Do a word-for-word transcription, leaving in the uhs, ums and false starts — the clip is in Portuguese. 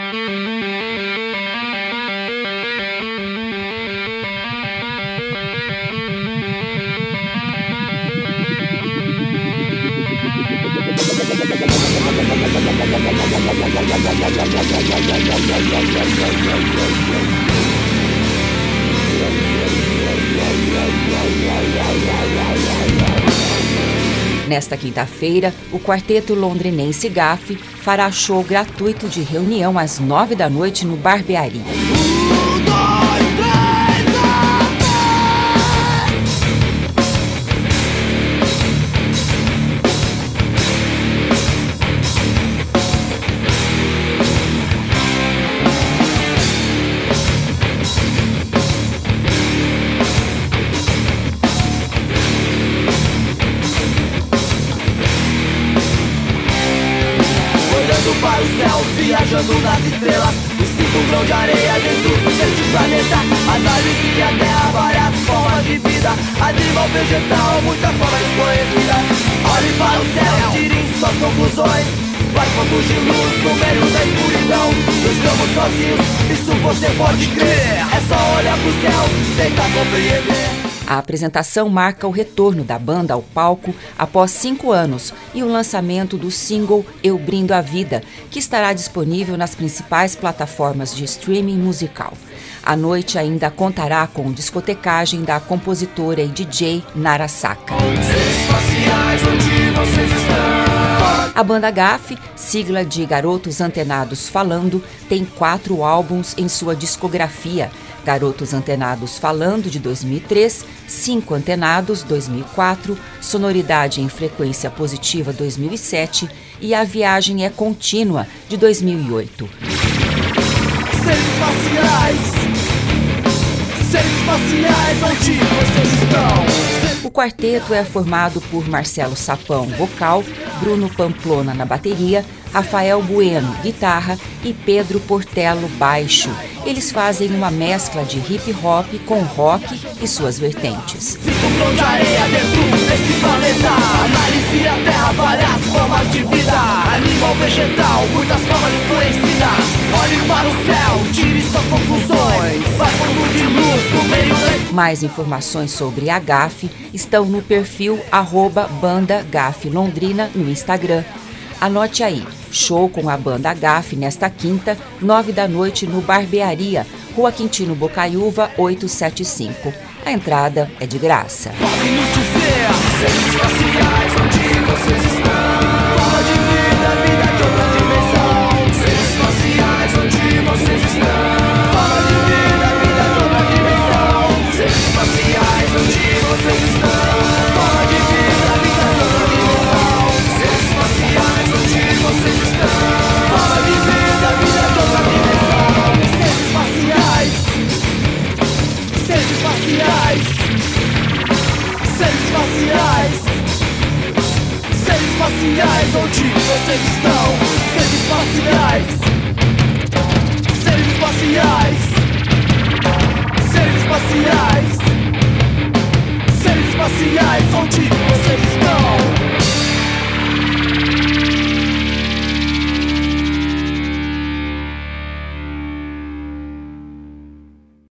Nesta quinta-feira, o quarteto londrinense G A F fará show gratuito de reunião às nove da noite no Barbearia. Para o céu, viajando nas estrelas, me sinto um grão de areia dentro deste planeta. Análise a terra, várias formas de vida, animal, vegetal, muitas formas desconhecidas. Olhe para o céu, tirem suas conclusões. Vários pontos de luz no meio da escuridão. Não estamos sozinhos, isso você pode crer. É só olhar pro céu, tentar compreender. A apresentação marca o retorno da banda ao palco após cinco anos e o lançamento do single Eu Brindo a Vida, que estará disponível nas principais plataformas de streaming musical. A noite ainda contará com discotecagem da compositora e D J Nara Saka. A banda G A F, sigla de Garotos Antenados Falando, tem quatro álbuns em sua discografia. Garotos Antenados Falando, de dois mil e três, Cinco Antenados, dois mil e quatro, Sonoridade em Frequência Positiva, dois mil e sete e A Viagem é Contínua, de dois mil e oito. Seres espaciais, seres espaciais, onde vocês estão? O quarteto é formado por Marcelo Sapão, vocal, Bruno Pamplona na bateria, Rafael Bueno, guitarra e Pedro Portelo, baixo. Eles fazem uma mescla de hip hop com rock e suas vertentes. Fico um grão de areia dentro desse planeta. Análise a terra, várias formas de vida, animal, vegetal, muitas formas desconhecidas. Olhe para o céu, tire suas conclusões. Vai fundo de luz no meio da... Mais informações sobre a G A F estão no perfil arroba banda G A F Londrina no Instagram. Anote aí, show com a banda G A F nesta quinta, nove da noite no Barbearia, Rua Quintino Bocaiúva, oitocentos e setenta e cinco. A entrada é de graça. Podem nos dizer, seres espaciais, onde vocês estão? Forma de vida, vida de outra dimensão. Seres espaciais, onde vocês estão? Forma de vida, vida de outra dimensão. Seres espaciais, onde vocês estão? Forma de vida, vida de outra dimensão. Seres espaciais, onde vocês estão? Forma de vida, vida de outra dimensão. Seres espaciais, seres espaciais, seres espaciais, seres espaciais, onde vocês estão? Seres espaciais, seres espaciais, seres espaciais, seres espaciais, onde vocês estão?